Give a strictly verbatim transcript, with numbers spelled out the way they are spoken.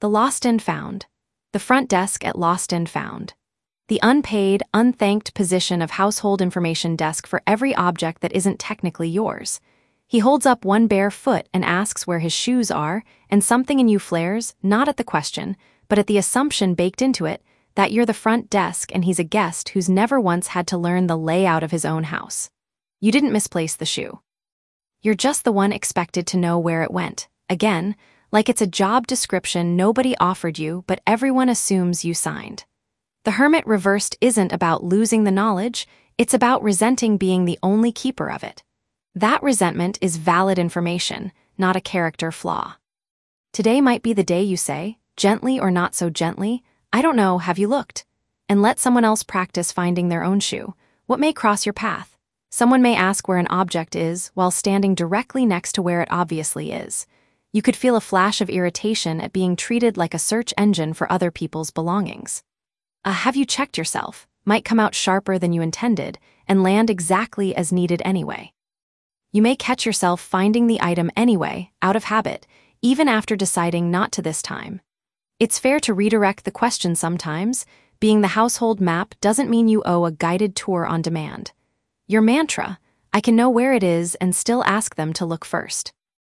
The Lost and Found. The front desk at Lost and Found. The unpaid, unthanked position of household information desk for every object that isn't technically yours. He holds up one bare foot and asks where his shoes are, and something in you flares, not at the question, but at the assumption baked into it that you're the front desk and he's a guest who's never once had to learn the layout of his own house. You didn't misplace the shoe. You're just the one expected to know where it went. Again, like it's a job description nobody offered you, but everyone assumes you signed. The Hermit reversed isn't about losing the knowledge, it's about resenting being the only keeper of it. That resentment is valid information, not a character flaw. Today might be the day you say, gently or not so gently, I don't know, have you looked? And let someone else practice finding their own shoe. What may cross your path? Someone may ask where an object is while standing directly next to where it obviously is. You could feel a flash of irritation at being treated like a search engine for other people's belongings. A have you checked yourself might come out sharper than you intended and land exactly as needed anyway. You may catch yourself finding the item anyway, out of habit, even after deciding not to this time. It's fair to redirect the question sometimes. Being the household map doesn't mean you owe a guided tour on demand. Your mantra, I can know where it is and still ask them to look first.